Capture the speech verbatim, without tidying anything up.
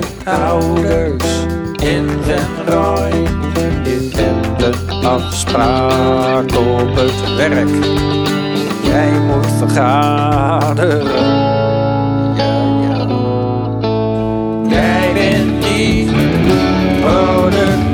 geen ouders in zijn rooi. Je hebt een afspraak op het werk. Jij moet vergaderen. Ja, ja. Jij bent niet productief.